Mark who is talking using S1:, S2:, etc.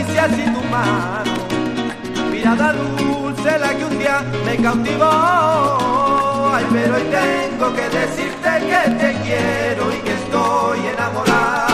S1: caricias y tu mano, mirada dulce la que un día me cautivó. Ay, pero hoy tengo que decirte que te quiero y que estoy enamorado.